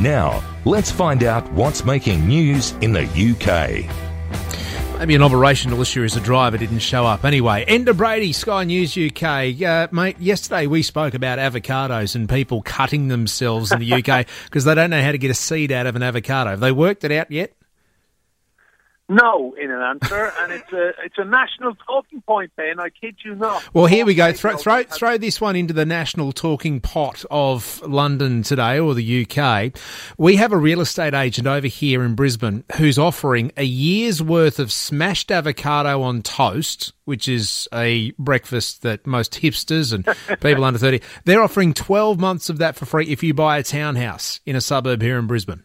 Now, let's find out what's making news in the UK. Maybe an operational issue as the driver didn't show up. Anyway, Enda Brady, Sky News UK. Mate, yesterday we spoke about avocados and people cutting themselves in the UK because they don't know how to get a seed out of an avocado. Have they worked it out yet? No, in an answer, and it's a national talking point, Ben. I kid you not. Well, here we go. Throw this one into the national talking pot of London today or the UK. We have a real estate agent over here in Brisbane who's offering a year's worth of smashed avocado on toast, which is a breakfast that most hipsters and people under 30, they're offering 12 months of that for free if you buy a townhouse in a suburb here in Brisbane.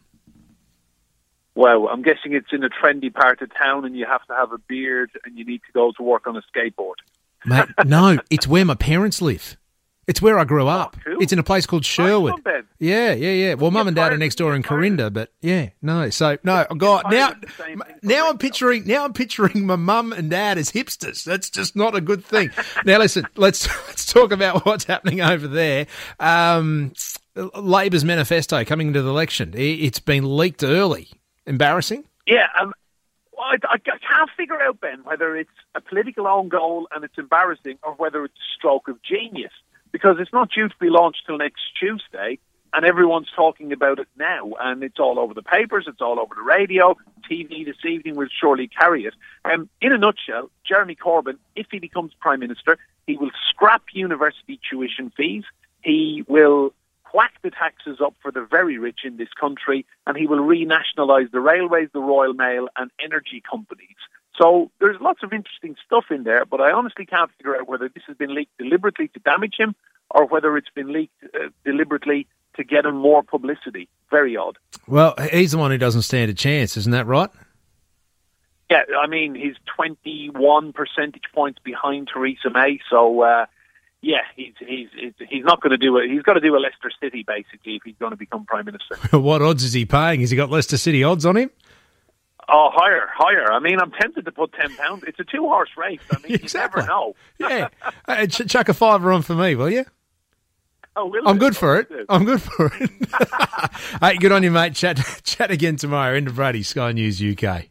Well, I'm guessing it's in a trendy part of town and you have to have a beard and you need to go to work on a skateboard. Mate, no, it's where my parents live. It's where I grew up. Cool. It's in a place called Sherwood. Nice one, Ben. Yeah. Well, Mum and Dad are next door in Corinda, but no. So no, God, now I'm picturing my mum and dad as hipsters. That's just not a good thing. Now listen, let's talk about what's happening over there. Labor's manifesto coming into the election. It's been leaked early. Embarrassing? Yeah, I can't figure out, Ben, whether it's a political own goal and it's embarrassing or whether it's a stroke of genius, because it's not due to be launched till next Tuesday and everyone's talking about it now, and it's all over the papers, it's all over the radio, TV this evening will surely carry it. In a nutshell, Jeremy Corbyn, if he becomes Prime Minister, he will scrap university tuition fees, he will whack the taxes up for the very rich in this country, and he will renationalise the railways, the Royal Mail and energy companies. So there's lots of interesting stuff in there, but I honestly can't figure out whether this has been leaked deliberately to damage him or whether it's been leaked deliberately to get him more publicity. Very odd. Well, he's the one who doesn't stand a chance, isn't that right? Yeah, I mean, he's 21 percentage points behind Theresa May, so... yeah, he's not going to do it. He's got to do a Leicester City, basically, if he's going to become Prime Minister. What odds is he paying? Has he got Leicester City odds on him? Oh, higher. I mean, I'm tempted to put £10. It's a two-horse race. I mean, exactly. You never know. Yeah. Chuck a fiver on for me, will you? Oh, will I'm good for it. Hey, good on you, mate. Chat again tomorrow. Enda Brady, Sky News UK.